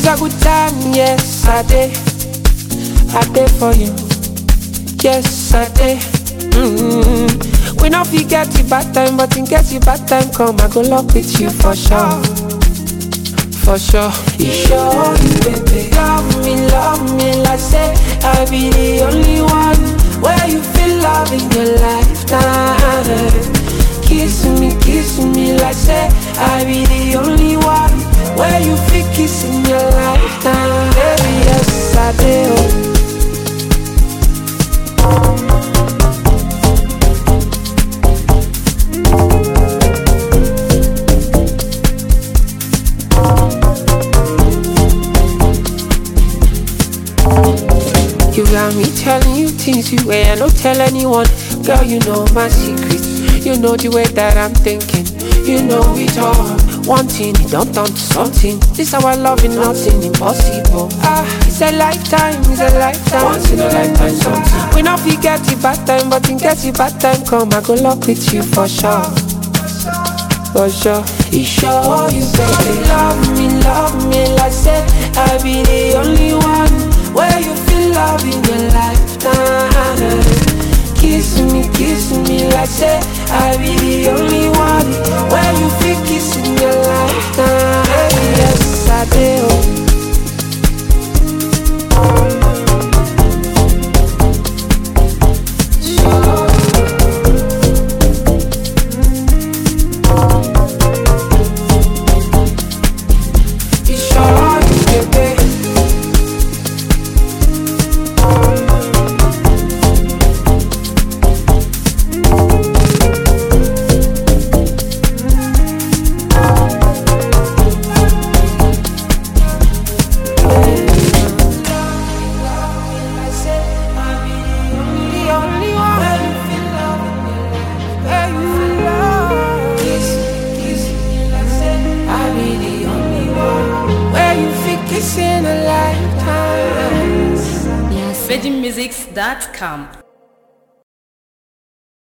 It's a good time, yes, I did for you. Yes, I did. We not forget the bad time, but in case the bad time come, I go lock with you for sure. For sure. You sure you baby love me like say I be the only one where you feel love in your lifetime. Kiss me like say I be the only one where you feel kiss in your lifetime. Baby, yes I do. You got me telling you things you ain't no tell anyone. Girl, you know my secrets. You know the way that I'm thinking. You know it all. One thing, it don't turn to something. This our love is nothing impossible. It's a lifetime, once in a lifetime something. We not forget the bad time, but in case the bad time come, I go lock with you for sure. For sure. You sure you baby love me like say I be the only one where you feel love in your lifetime. Kiss me like say I be the only one where you feel kiss in your lifetime. Yes I do. VeggieMusics.com